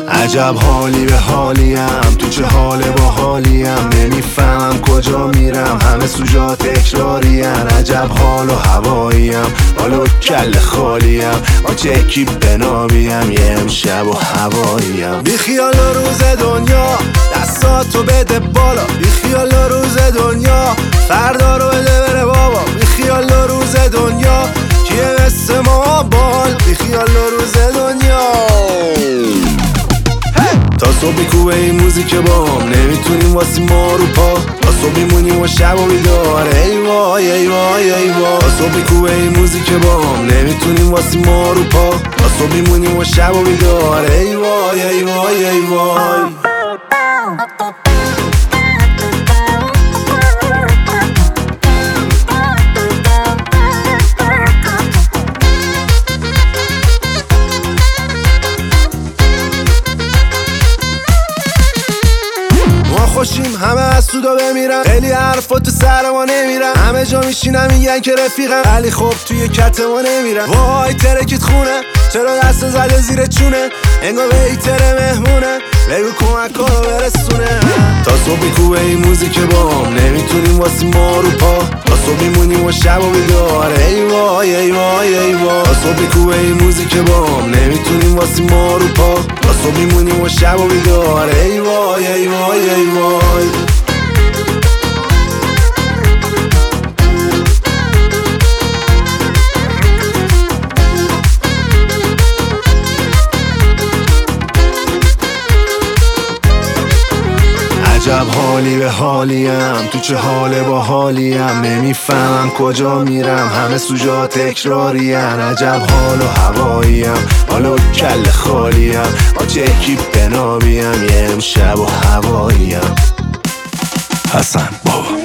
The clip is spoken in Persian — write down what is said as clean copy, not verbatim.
عجب حالی به حالیم، تو چه حال با حالیم. نمیفهمم کجا میرم، همه سوژا تکراریم. عجب حال و هواییم، حالا کل خالیم. با چه اکیپ بنابیم، یه امشب و هواییم. بی خیال روز دنیا، دستاتو بده بالا. بی خیال روز دنیا، فردا رو بده بره بابا. بی خیال روز دنیا، کیه مثل ما بال. بی خیال روز دنیا. تا صبح میکوبه این موزیک بام، نمیتونیم واسی ما رو پا. تا صبح میمونیم و شب و بیدار، ای وای ای وای ای وای. تا صبح میکوبه این موزیک بام، نمیتونیم واسی ما رو پا. تا صبح میمونیم و شب و بیدار، ای وای ای وای ای وای. خوشیم همه از سودا بمیرن، خیلی حرفا تو سر ما نمیرن. همه جا میشینن میگن که رفیقن، ولی خب توی کت ما نمیرن. وای ترکیت خونه، چرا دست زده زیر چونه؟ انگار بیتر مهمونه، بگو کمکارو برسونه. تا صبح میکوبه این موزیک بام، نمیتونیم واسی ما رو پا. تا صبح میمونیم و شب و بیدار، ای وای ای وای ای وای. تا صبح میکوبه این موزیک بام، نمیتونیم واسی ما رو پا. تا صبح میمونیم و شب و بیدار، ای وای ای وای ای وای. عجب حالی به حالیم، تو چه حال با حالیم. نمیفهمم کجا میرم، همه سوژا تکراریم. عجب حال و هواییم، حالا کل خالیم. با چه اکیپ بنابیم، یه امشب و هواییم. حسن بابا.